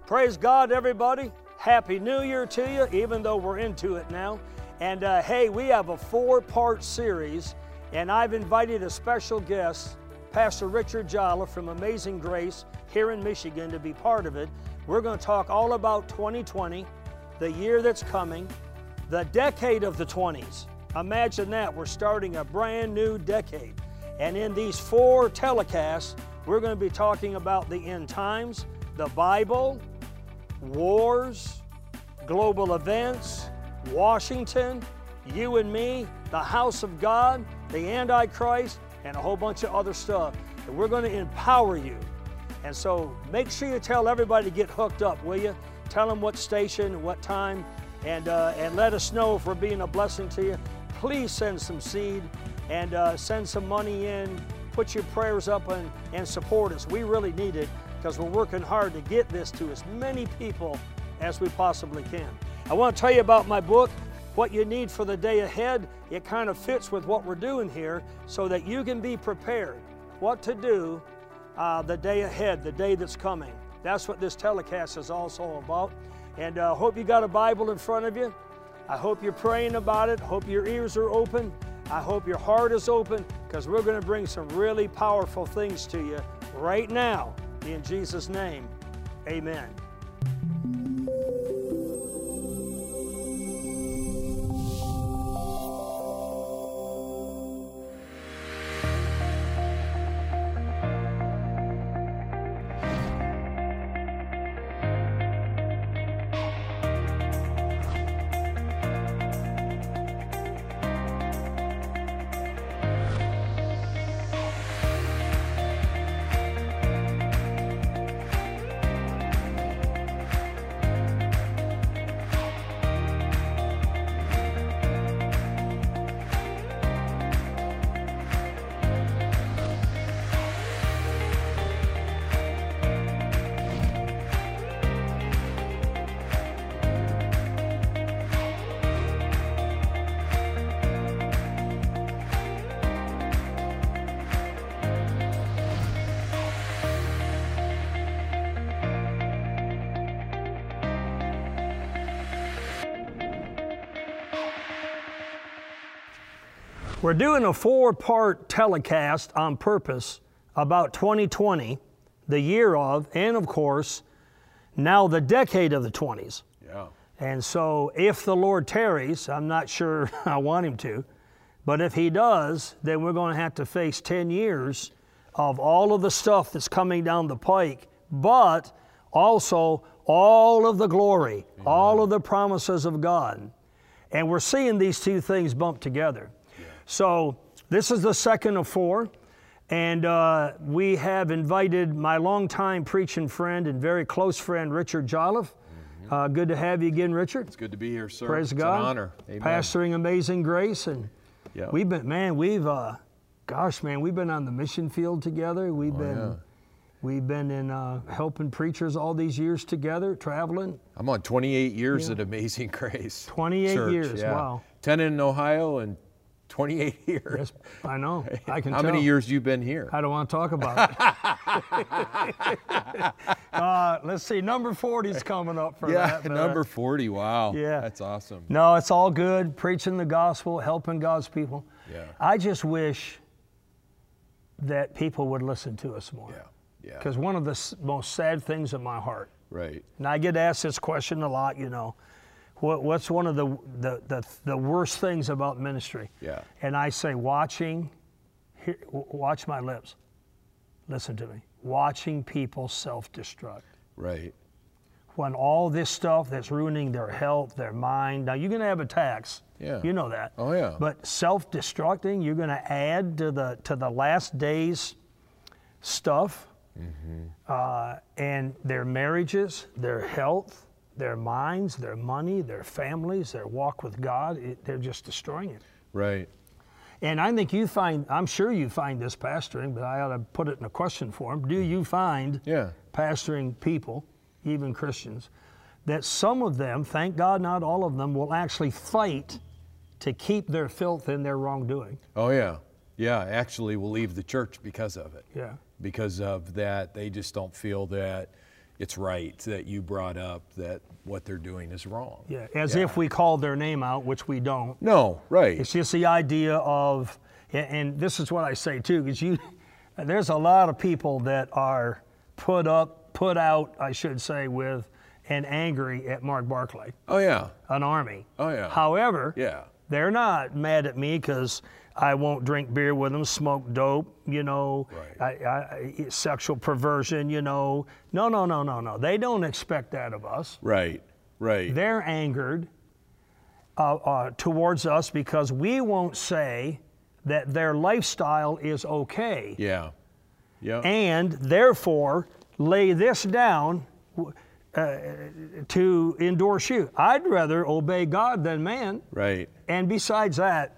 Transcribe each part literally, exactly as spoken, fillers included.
Praise God, everybody. Happy New Year to you, even though we're into it now. And uh, hey, we have a four-part series, and I've invited a special guest, Pastor Richard Jolliffe from Amazing Grace here in Michigan, to be part of it. We're going to talk all about twenty twenty, the year that's coming, the decade of the twenties. Imagine that, we're starting a brand new decade. And in these four telecasts, we're going to be talking about the end times, the Bible, wars, global events, Washington, you and me, the house of God, the Antichrist, and a whole bunch of other stuff. And we're going to empower you. And so make sure you tell everybody to get hooked up, will you? Tell them what station and what time, and, uh, and let us know if we're being a blessing to you. Please send some seed and uh, send some money in. Put your prayers up and, and support us. We really need it because we're working hard to get this to as many people as we possibly can. I want to tell you about my book, What You Need for the Day Ahead. It kind of fits with what we're doing here so that you can be prepared what to do uh, the day ahead, the day that's coming. That's what this telecast is also about. And I uh, hope you got a Bible in front of you. I hope you're praying about it. Hope your ears are open. I hope your heart is open, because we're going to bring some really powerful things to you right now. In Jesus' name, amen. We're doing a four-part telecast on purpose about twenty twenty, the year of, and of course, now the decade of the twenties. Yeah. And so if the Lord tarries, I'm not sure I want him to, but if he does, then we're going to have to face ten years of all of the stuff that's coming down the pike, but also all of the glory, Amen. All of the promises of God. And we're seeing these two things bump together. So this is the second of four, and uh, we have invited my longtime preaching friend and very close friend, Richard Jolliffe. Mm-hmm. uh, good to have you again, Richard. It's good to be here, sir. Praise it's God. An honor. Amen. Pastoring Amazing Grace, and yep. we've been, man, we've, uh, gosh, man, we've been on the mission field together. We've oh, been, yeah. we've been in uh, helping preachers all these years together, traveling. I'm on twenty-eight years yeah. at Amazing Grace. twenty-eight Church, years, yeah. wow. ten in Ohio and twenty-eight here. Yes, I know. I can How tell. many years you been here? I don't want to talk about it. uh, let's see, number forty's coming up for yeah, that. Yeah, number forty, wow. Yeah. That's awesome. No, it's all good, preaching the gospel, helping God's people. Yeah. I just wish that people would listen to us more. Yeah, yeah. Because one of the s- most sad things in my heart, right. and I get asked this question a lot, you know, what, what's one of the, the, the, the worst things about ministry? Yeah. And I say, watching, hear, watch my lips, listen to me, watching people self-destruct. Right. When all this stuff that's ruining their health, their mind, now you're going to have attacks. Yeah. You know that. Oh, yeah. But self-destructing, you're going to add to the to the last days stuff, mm-hmm. uh, and their marriages, their health, their minds, their money, their families, their walk with God. It, they're just destroying it. Right. And I think you find, I'm sure you find this pastoring, but I ought to put it in a question form. Do you find yeah. pastoring people, even Christians, that some of them, thank God not all of them, will actually fight to keep their filth in their wrongdoing? Oh, yeah. Yeah, actually will leave the church because of it. Yeah. Because of that, they just don't feel that, it's right that you brought up that what they're doing is wrong. Yeah, as Yeah. if we called their name out, which we don't. No, right. It's just the idea of, and this is what I say too, because you, there's a lot of people that are put up, put out, I should say, with and angry at Mark Barclay, Oh, yeah. an army. Oh, yeah. However, Yeah. they're not mad at me because I won't drink beer with them, smoke dope, you know, Right. I, I, sexual perversion, you know. No, no, no, no, no. They don't expect that of us. Right, right. They're angered uh, uh, towards us because we won't say that their lifestyle is okay. Yeah. Yeah. And therefore lay this down uh, to endorse you. I'd rather obey God than man. Right. And besides that,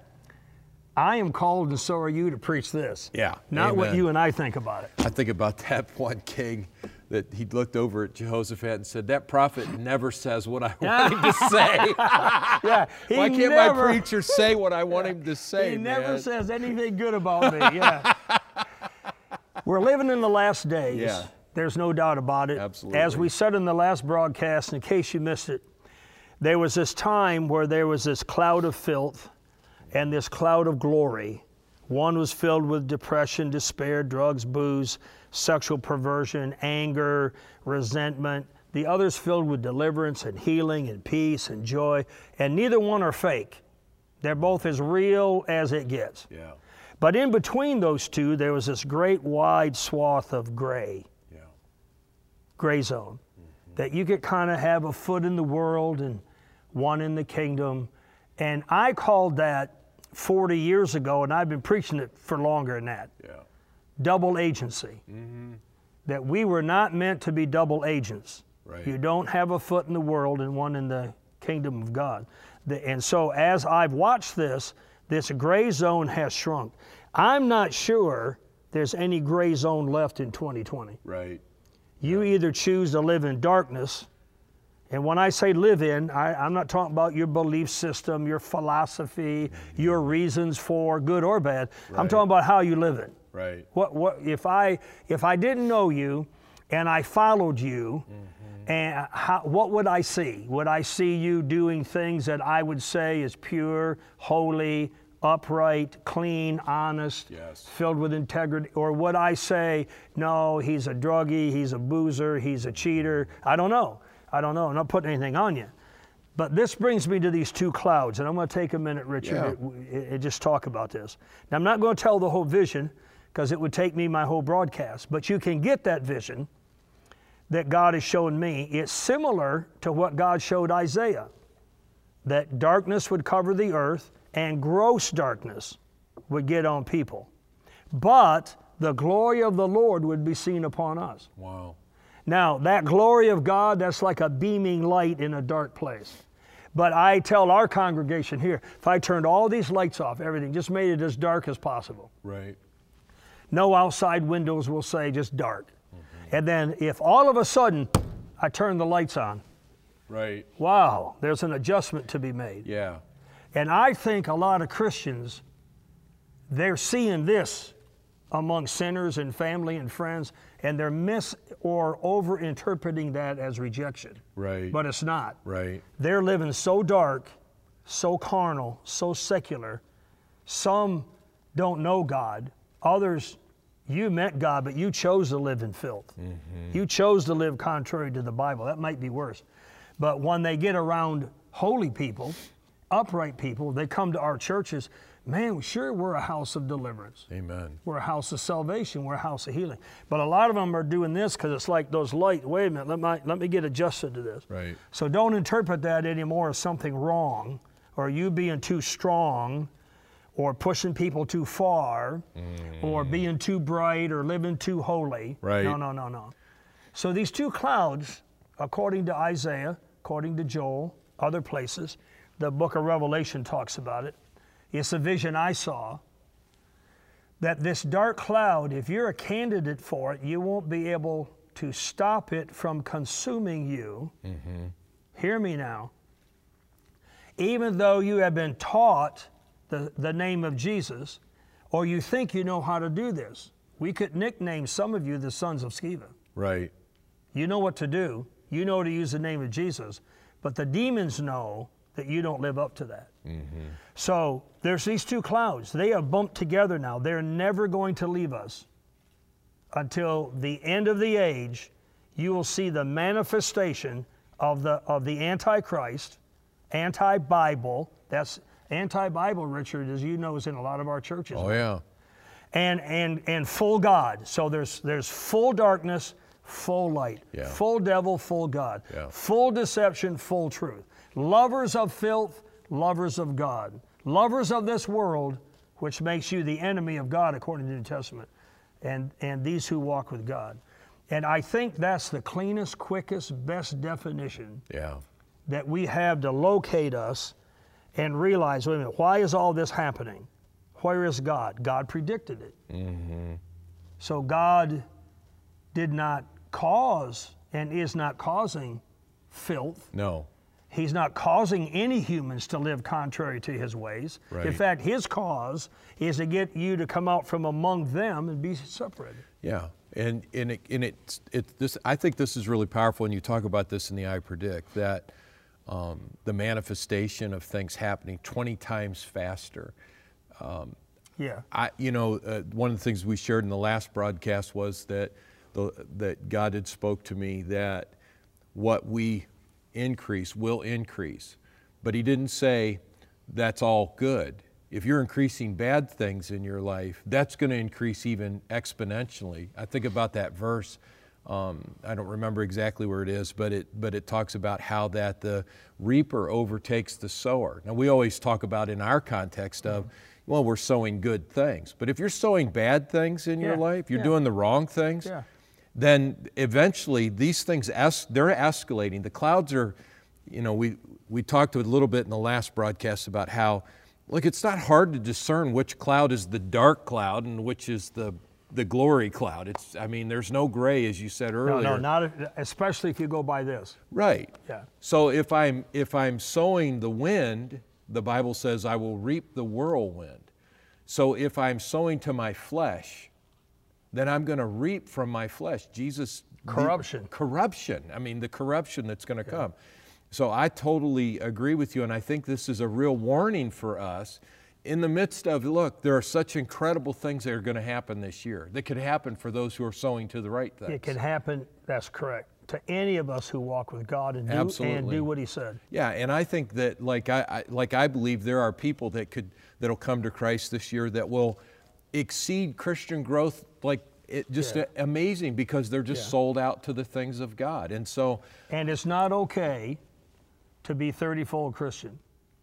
I am called, and so are you, to preach this. Yeah. Not what Amen. you and I think about it. I think about that one king that he looked over at Jehoshaphat and said, that prophet never says what I want him to say. Yeah, he Why can't never, my preacher say what I want him to say, He man? never says anything good about me. Yeah. We're living in the last days. Yeah. There's no doubt about it. Absolutely. As we said in the last broadcast, in case you missed it, there was this time where there was this cloud of filth and this cloud of glory. One was filled with depression, despair, drugs, booze, sexual perversion, anger, resentment. The other's filled with deliverance and healing and peace and joy. And neither one are fake. They're both as real as it gets. Yeah. But in between those two, there was this great wide swath of gray, Yeah. gray zone, mm-hmm. that you could kind of have a foot in the world and one in the kingdom. And I called that forty years ago, and I've been preaching it for longer than that, Yeah. double agency. Mm-hmm. That we were not meant to be double agents. Right. You don't have a foot in the world and one in the kingdom of God. The, and so as I've watched this, this gray zone has shrunk. I'm not sure there's any gray zone left in twenty twenty. Right. You either choose to live in darkness, and when I say live in, I, I'm not talking about your belief system, your philosophy, mm-hmm. your reasons for good or bad. Right. I'm talking about how you live it. Right. What, what, if I, if I didn't know you and I followed you, mm-hmm. and how, what would I see? Would I see you doing things that I would say is pure, holy, upright, clean, honest, Yes. filled with integrity? Or would I say, no, he's a druggie, he's a boozer, he's a cheater? I don't know. I don't know. I'm not putting anything on you. But this brings me to these two clouds, and I'm going to take a minute, Richard, Yeah. and, and just talk about this. Now, I'm not going to tell the whole vision because it would take me my whole broadcast, but you can get that vision that God has shown me. It's similar to what God showed Isaiah, that darkness would cover the earth and gross darkness would get on people. But the glory of the Lord would be seen upon us. Wow. Now, that glory of God, that's like a beaming light in a dark place. But I tell our congregation here, if I turned all these lights off, everything, just made it as dark as possible. Right. No outside windows, will say, just dark. Mm-hmm. And then if all of a sudden I turn the lights on, Right. wow, there's an adjustment to be made. Yeah. And I think a lot of Christians, they're seeing this among sinners and family and friends, and they're mis or over interpreting that as rejection. Right. But it's not. Right. They're living so dark, so carnal, so secular. Some don't know God. Others, you met God, but you chose to live in filth. Mm-hmm. You chose to live contrary to the Bible. That might be worse. But when they get around holy people, upright people, they come to our churches, man, sure, we're a house of deliverance. Amen. We're a house of salvation. We're a house of healing. But a lot of them are doing this because it's like those lights. Wait a minute, let me, let me get adjusted to this. Right. So don't interpret that anymore as something wrong, or you being too strong, or pushing people too far, mm. or being too bright, or living too holy. Right. No, no, no, no. So these two clouds, according to Isaiah, according to Joel, other places, the book of Revelation talks about it. It's a vision I saw, that this dark cloud, if you're a candidate for it, you won't be able to stop it from consuming you. Mm-hmm. Hear me now. Even though you have been taught the, the name of Jesus, or you think you know how to do this. We could nickname some of you the sons of Sceva. Right. You know what to do. You know to use the name of Jesus. But the demons know that you don't live up to that. Mm-hmm. So there's these two clouds. They are bumped together now. They're never going to leave us. Until the end of the age, you will see the manifestation of the of the Antichrist, anti-Bible. That's anti-Bible, Richard, as you know, is in a lot of our churches. Oh, yeah. And and and full God. So there's there's full darkness, full light. Yeah. Full devil, full God. Yeah. Full deception, full truth. Lovers of filth, lovers of God. Lovers of this world, which makes you the enemy of God, according to the New Testament. And, and these who walk with God. And I think that's the cleanest, quickest, best definition Yeah. that we have to locate us and realize, wait a minute, why is all this happening? Where is God? God predicted it. Mm-hmm. So God did not cause and is not causing filth. No. He's not causing any humans to live contrary to his ways. Right. In fact, his cause is to get you to come out from among them and be separated. Yeah, and and it, and it, it this I think this is really powerful, and you talk about this in the I Predict, that um, the manifestation of things happening twenty times faster. Um, yeah. I you know uh, one of the things we shared in the last broadcast was that the, that God had spoke to me that what we increase will increase, but He didn't say that's all good. If you're increasing bad things in your life, that's going to increase even exponentially. I think about that verse. Um, I don't remember exactly where it is, but it but it talks about how that the reaper overtakes the sower. Now we always talk about in our context of, well, we're sowing good things, but if you're sowing bad things in your Yeah. life, you're Yeah. doing the wrong things. Yeah. Then eventually these things, es- they're escalating. The clouds are, you know, we, we talked a little bit in the last broadcast about how, look, it's not hard to discern which cloud is the dark cloud and which is the, the glory cloud. It's, I mean, there's no gray, as you said earlier. No, no, not if, especially if you go by this. Right. Yeah. So if I'm, if I'm sowing the wind, the Bible says I will reap the whirlwind. So if I'm sowing to my flesh, then I'm going to reap from my flesh. Jesus. Corruption. The, corruption. I mean, the corruption that's going to yeah. come. So I totally agree with you, and I think this is a real warning for us in the midst of, look, there are such incredible things that are going to happen this year that could happen for those who are sowing to the right things. It can happen, that's correct, to any of us who walk with God and do, Absolutely. and do what He said. Yeah, and I think that, like I, I, like I believe there are people that could, that'll come to Christ this year that will exceed Christian growth, like it just Yeah. amazing, because they're just Yeah. sold out to the things of God. And so, And it's not okay to be thirty-fold Christian.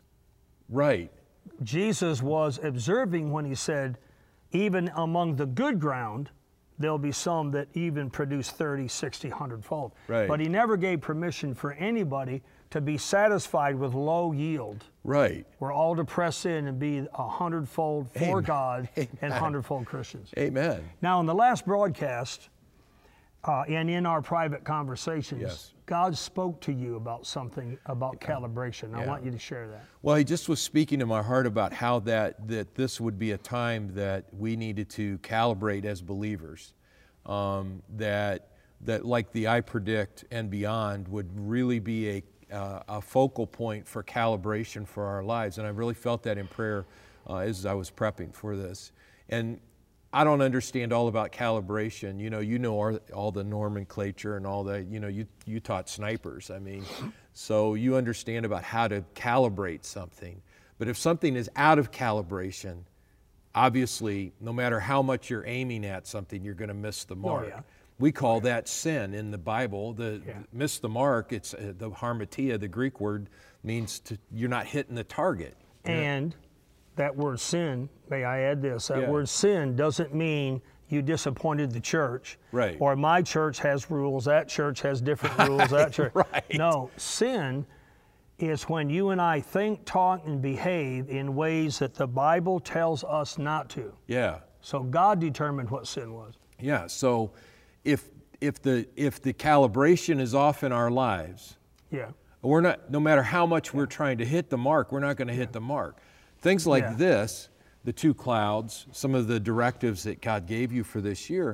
right, Jesus was observing when He said, even among the good ground, there'll be some that even produce thirty, sixty, one hundred fold. Right. But He never gave permission for anybody to be satisfied with low yield. right, We're all to press in and be a hundredfold for Amen. God and Amen. hundredfold Christians. amen. Now, in the last broadcast, uh, and in our private conversations, Yes. God spoke to you about something about calibration. I Yeah. want you to share that. Well, He just was speaking to my heart about how that, that this would be a time that we needed to calibrate as believers. Um, that, that like the I Predict and beyond would really be a, uh, a focal point for calibration for our lives. And I really felt that in prayer uh, as I was prepping for this. And I don't understand all about calibration. You know, you know all, all the nomenclature and all that. You know, you, you taught snipers. I mean, so you understand about how to calibrate something. But if something is out of calibration, obviously, no matter how much you're aiming at something, you're going to miss the mark. yeah. We call that sin in the Bible. The Yeah. miss the mark. It's uh, the harmatia. The Greek word means to, you're not hitting the target. And that word sin, may I add this, that Yeah. word sin doesn't mean you disappointed the church. Right. Or my church has rules, that church has different rules, that church. Right. No, sin is when you and I think, talk, and behave in ways that the Bible tells us not to. Yeah. So God determined what sin was. Yeah. So if if the if the calibration is off in our lives, Yeah. we're not, no matter how much we're trying to hit the mark, we're not going to hit the mark. Things like Yeah. this, the two clouds, some of the directives that God gave you for this year,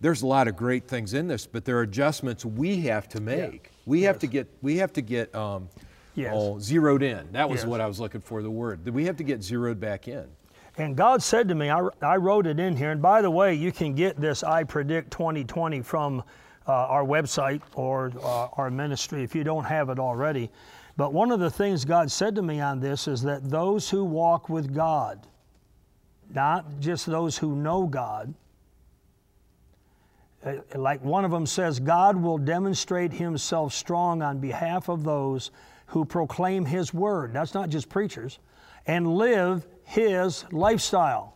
there's a lot of great things in this, but there are adjustments we have to make. Yeah. We Yes. have to get, we have to get um, Yes. oh, zeroed in. That was Yes. what I was looking for, the word. We have to get zeroed back in. And God said to me, I, I wrote it in here, and by the way, you can get this I Predict twenty twenty from uh, our website or uh, our ministry if you don't have it already. But one of the things God said to me on this is that those who walk with God, not just those who know God, uh, like one of them says, God will demonstrate himself strong on behalf of those who proclaim his word. That's not just preachers, and live his lifestyle.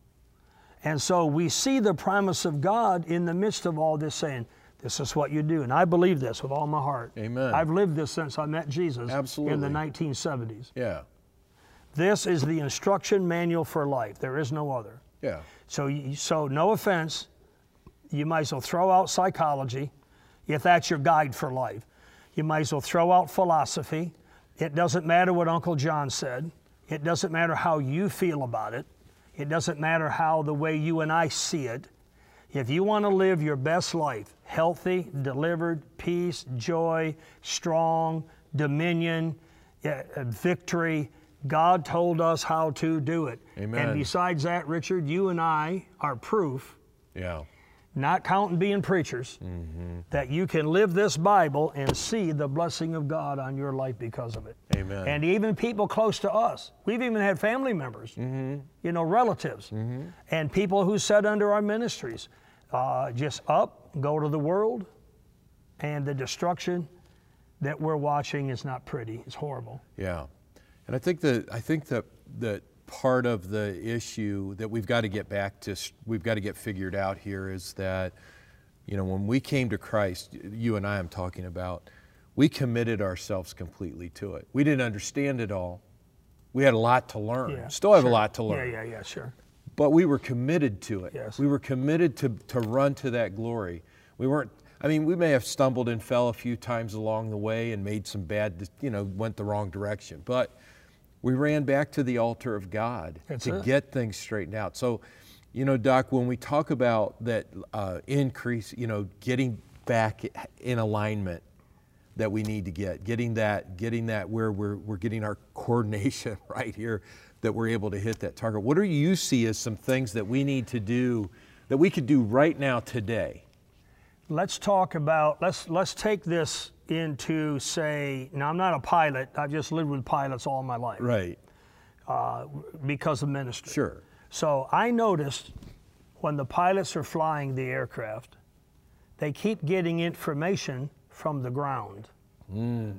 And so we see the promise of God in the midst of all this, saying, this is what you do. And I believe this with all my heart. Amen. I've lived this since I met Jesus Absolutely. in the nineteen seventies. Yeah. This is the instruction manual for life. There is no other. Yeah. So, you, so no offense, you might as well throw out psychology if that's your guide for life. You might as well throw out philosophy. It doesn't matter what Uncle John said. It doesn't matter how you feel about it. It doesn't matter how the way you and I see it. If you want to live your best life, healthy, delivered, peace, joy, strong, dominion, uh, victory, God told us how to do it. Amen. And besides that, Richard, you and I are proof, Yeah. not counting being preachers, Mm-hmm. that you can live this Bible and see the blessing of God on your life because of it. Amen. And even people close to us. We've even had family members, Mm-hmm. you know, relatives, Mm-hmm. and people who sat under our ministries, uh, just up, go to the world, and the destruction that we're watching is not pretty. It's horrible. Yeah. And I think that I think that that part of the issue that we've got to get back to, we've got to get figured out here is that, you know, when we came to Christ, you and I am talking about, we committed ourselves completely to it. We didn't understand it all. We had a lot to learn. Yeah, Still have sure. a lot to learn. Yeah, yeah, yeah, sure. But we were committed to it. Yes. We were committed to, to run to that glory. We weren't, I mean, we may have stumbled and fell a few times along the way and made some bad, you know, went the wrong direction. But we ran back to the altar of God That's to it. get things straightened out. So, you know, Doc, when we talk about that uh, increase, you know, getting back in alignment that we need to get, getting that, getting that where we're, we're getting our coordination right here, that we're able to hit that target. What do you see as some things that we need to do, that we could do right now today? Let's talk about, let's, let's take this into, say, now I'm not a pilot. I've just lived with pilots all my life. Right. Uh, because of ministry. Sure. So I noticed when the pilots are flying the aircraft, they keep getting information from the ground. Mm.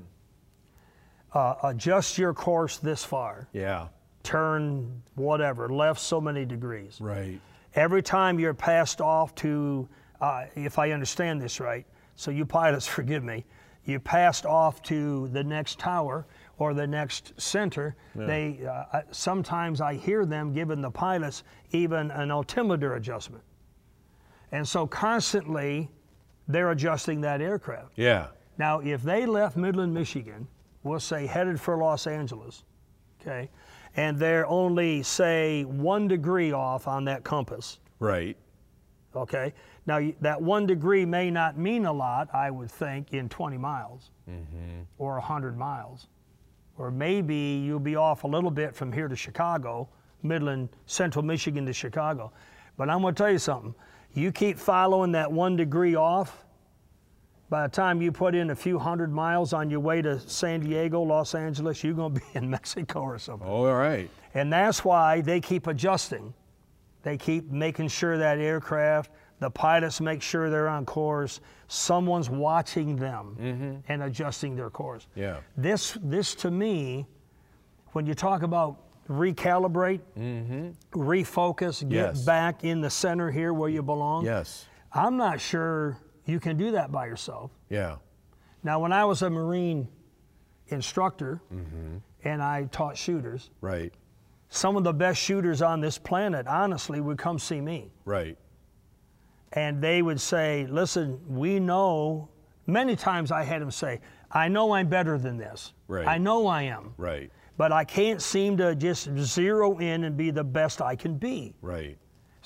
Uh, adjust your course this far. Yeah. Turn whatever, left so many degrees. Right. Every time you're passed off to, uh, if I understand this right, so you pilots forgive me, you passed off to the next tower or the next center, Yeah. they uh, sometimes I hear them giving the pilots even an altimeter adjustment. And so constantly they're adjusting that aircraft. Yeah. Now, if they left Midland, Michigan, we'll say headed for Los Angeles, okay, and they're only, say, one degree off on that compass, Right. okay? Now, y- that one degree may not mean a lot, I would think, in twenty miles Mm-hmm. or one hundred miles. Or maybe you'll be off a little bit from here to Chicago, Midland, Central Michigan to Chicago. But I'm going to tell you something. You keep following that one degree off, by the time you put in a few hundred miles on your way to San Diego, Los Angeles, you're going to be in Mexico or something. Oh, all right. And that's why they keep adjusting. They keep making sure that aircraft, the pilots make sure they're on course. Someone's watching them Mm-hmm. and adjusting their course. Yeah. This, this to me, when you talk about recalibrate, Mm-hmm. refocus, get Yes. back in the center here where you belong, Yes. I'm not sure you can do that by yourself. Yeah. Now, when I was a Marine instructor Mm-hmm. and I taught shooters, Right. some of the best shooters on this planet, honestly, would come see me. Right. And they would say, listen, we know, many times I had them say, I know I'm better than this. Right. I know I am. Right. But I can't seem to just zero in and be the best I can be. Right.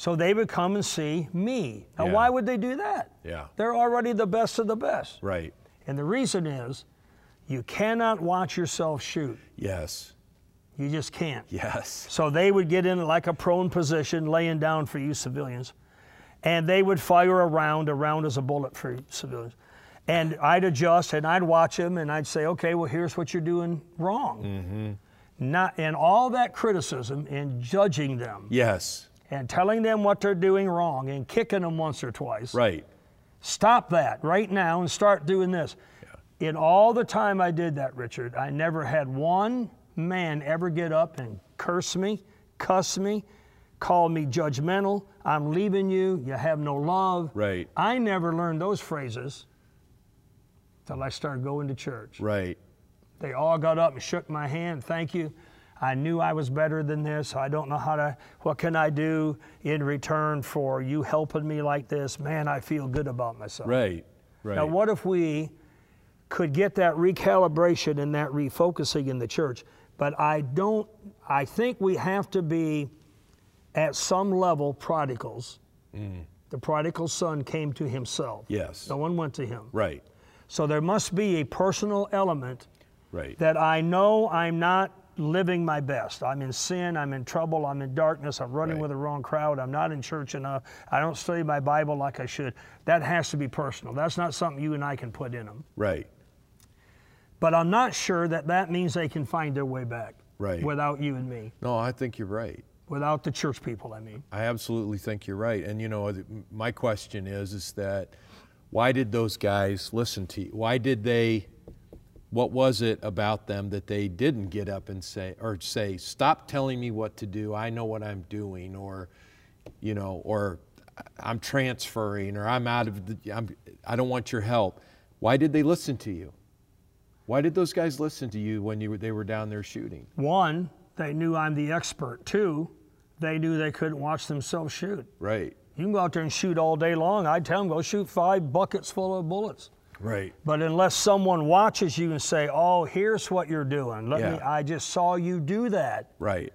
So they would come and see me. Now, Yeah. why would they do that? Yeah. They're already the best of the best. Right. And the reason is you cannot watch yourself shoot. Yes. You just can't. Yes. So they would get in like a prone position, laying down for you civilians, and they would fire a round. A round is a bullet for you civilians. And I'd adjust, and I'd watch them, and I'd say, okay, well, here's what you're doing wrong. Mm-hmm. Not, and all that criticism and judging them Yes. and telling them what they're doing wrong and kicking them once or twice. Right. Stop that right now and start doing this. Yeah. In all the time I did that, Richard, I never had one man ever get up and curse me, cuss me, call me judgmental, I'm leaving you, you have no love. Right. I never learned those phrases till I started going to church. Right. They all got up and shook my hand, thank you. I knew I was better than this. I don't know how to, what can I do in return for you helping me like this? Man, I feel good about myself. Right. Right. Now, what if we could get that recalibration and that refocusing in the church? But I don't, I think we have to be at some level prodigals. Mm. The prodigal son came to himself. Yes. No one went to him. Right. So there must be a personal element Right. that I know I'm not living my best. I'm in sin, I'm in trouble, I'm in darkness, I'm running Right. with the wrong crowd, I'm not in church enough, I don't study my Bible like I should. That has to be personal. That's not something you and I can put in them. Right. But I'm not sure that that means they can find their way back. Right. Without you and me. No, I think you're right. Without the church people, I mean. I absolutely think you're right. And you know, my question is, is that why did those guys listen to you? Why did they, what was it about them that they didn't get up and say, or say, stop telling me what to do, I know what I'm doing, or, you know, or I'm transferring, or I'm out of the, I'm, I don't want your help. Why did they listen to you? Why did those guys listen to you when you were, they were down there shooting? One, they knew I'm the expert. Two, they knew they couldn't watch themselves shoot. Right. You can go out there and shoot all day long. I'd tell them, go shoot five buckets full of bullets. Right. But unless someone watches you and say, oh, here's what you're doing. Let Yeah. me, I just saw you do that. Right.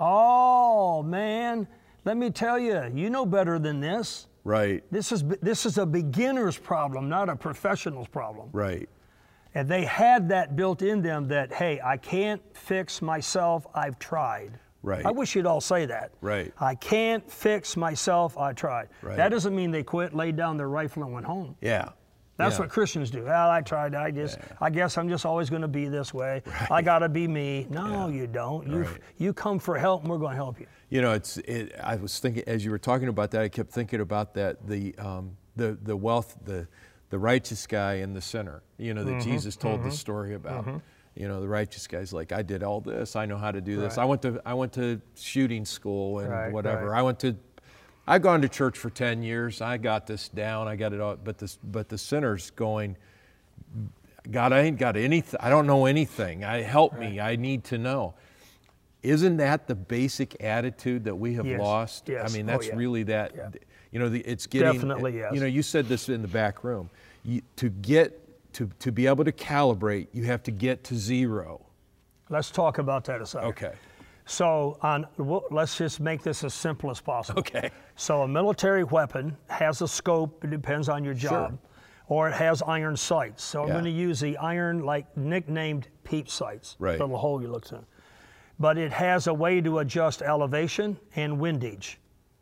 Oh, man, let me tell you, you know better than this. Right. This is, this is a beginner's problem, not a professional's problem. Right. And they had that built in them that, hey, I can't fix myself, I've tried. Right. I wish you'd all say that. Right. I can't fix myself, I tried. Right. That doesn't mean they quit, laid down their rifle and went home. Yeah. That's Yeah. what Christians do. Well, I tried, I just, Yeah. I guess I'm just always gonna be this way. Right. I gotta be me. No, Yeah. you don't. You Right. you come for help and we're gonna help you. You know, it's. It, I was thinking as you were talking about that. I kept thinking about that. The um, the the wealth, the the righteous guy and the sinner. You know, that Mm-hmm. Jesus told the story about. Mm-hmm. You know, the righteous guy's like, I did all this. I know how to do this. Right. I went to I went to shooting school and Right, whatever. right. I went to. I've gone to church for ten years. I got this down. I got it all. But this but the sinner's going, God, I ain't got anything. I don't know anything. I help me. I need to know. Isn't that the basic attitude that we have Yes, lost? yes. I mean, Oh, that's yeah. really that. Yeah. You know, the, it's getting. Definitely, yes. You know, you said this in the back room. You, to get to to be able to calibrate, you have to get to zero. Let's talk about that a second. Okay. So on, well, let's just make this as simple as possible. Okay. So a military weapon has a scope, it depends on your job, Sure. or it has iron sights. So I'm Yeah. going to use the iron, like nicknamed peep sights, Right. little hole you look through. But it has a way to adjust elevation and windage.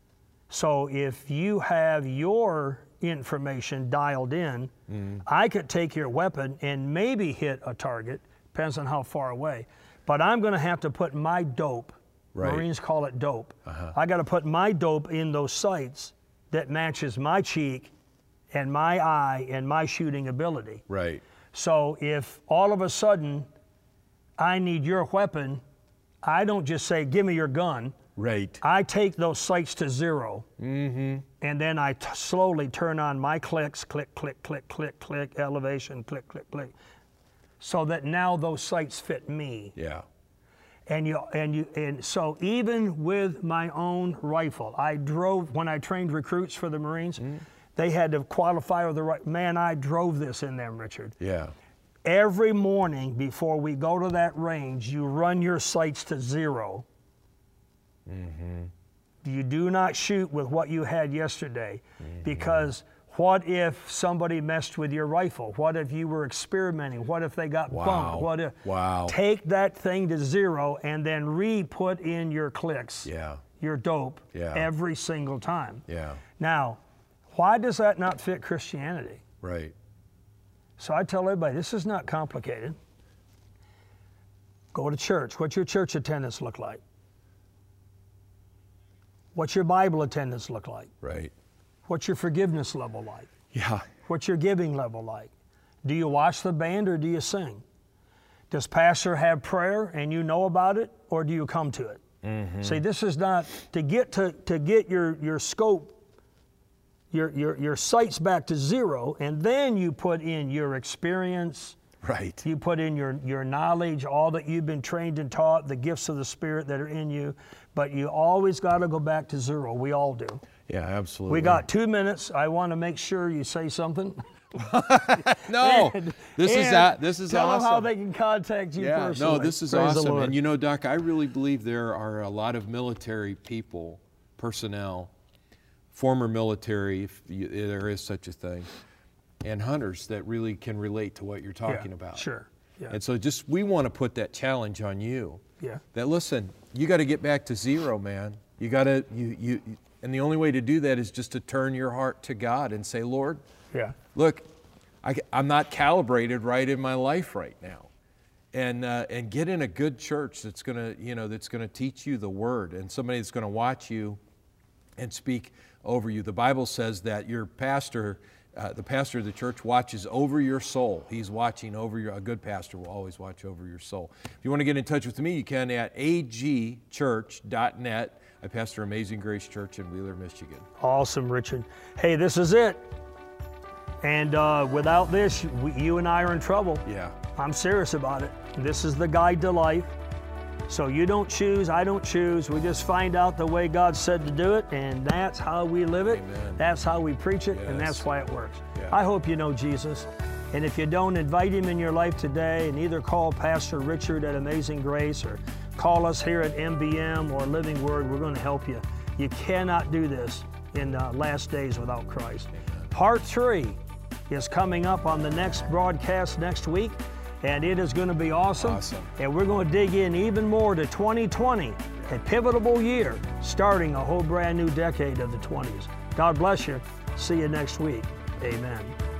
So if you have your information dialed in, Mm-hmm. I could take your weapon and maybe hit a target, depends on how far away. But I'm going to have to put my dope, Right. Marines call it dope. Uh-huh. I got to put my dope in those sights that matches my cheek and my eye and my shooting ability. Right. So if all of a sudden I need your weapon, I don't just say, give me your gun. Right. I take those sights to zero, Mm-hmm. and then I t- slowly turn on my clicks, click, click, click, click, click, elevation, click, click, click, so that now those sights fit me. Yeah. And you and you and so even with my own rifle, I drove when I trained recruits for the Marines. Mm. They had to qualify with the right man. I drove this in them, Richard. Yeah. Every morning before we go to that range, you run your sights to zero. Mm-hmm. You do not shoot with what you had yesterday, mm-hmm. because what if somebody messed with your rifle? What if you were experimenting? What if they got wow. bumped? What if, wow. Take that thing to zero and then re-put in your clicks, yeah. your dope, yeah. every single time. Yeah. Now, why does that not fit Christianity? Right. So I tell everybody, this is not complicated. Go to church. What's your church attendance look like? What's your Bible attendance look like? Right. What's your forgiveness level like? Yeah. What's your giving level like? Do you watch the band or do you sing? Does pastor have prayer and you know about it, or do you come to it? Mm-hmm. See, this is not, to get to, to get your, your scope, your, your, your sights back to zero, and then you put in your experience. Right. You put in your, your knowledge, all that you've been trained and taught, the gifts of the Spirit that are in you, but you always got to go back to zero. We all do. Yeah, absolutely. We got two minutes. I want to make sure you say something. no, and, this and is that. This is tell awesome. them how they can contact you yeah, personally. no, this is Praise awesome. And you know, Doc, I really believe there are a lot of military people, personnel, former military, if you, there is such a thing, and hunters that really can relate to what you're talking yeah, about. Sure. Yeah. And so just we want to put that challenge on you. Yeah. That listen, you got to get back to zero, man. You got to you you. And the only way to do that is just to turn your heart to God and say, Lord, yeah. look, I, I'm not calibrated right in my life right now. And uh, and get in a good church that's gonna, you know, that's gonna teach you the Word, and somebody that's gonna watch you and speak over you. The Bible says that your pastor, uh, the pastor of the church, watches over your soul. He's watching over your. A good pastor will always watch over your soul. If you want to get in touch with me, you can at a g church dot net. I pastor Amazing Grace Church in Wheeler, Michigan. Awesome, Richard. Hey, this is it. And uh, without this, we, you and I are in trouble. Yeah. I'm serious about it. This is the guide to life. So you don't choose, I don't choose. We just find out the way God said to do it, and that's how we live it. Amen. That's how we preach it, Yes. and that's why it works. Yeah. I hope you know Jesus. And if you don't, invite him in your life today, and either call Pastor Richard at Amazing Grace or call us here at M B M or Living Word. We're going to help you. You cannot do this in the last days without Christ. Amen. Part three is coming up on the next broadcast next week, and it is going to be awesome. Awesome. And we're going to dig in even more to twenty twenty, a pivotal year, starting a whole brand new decade of the twenties. God bless you. See you next week. Amen.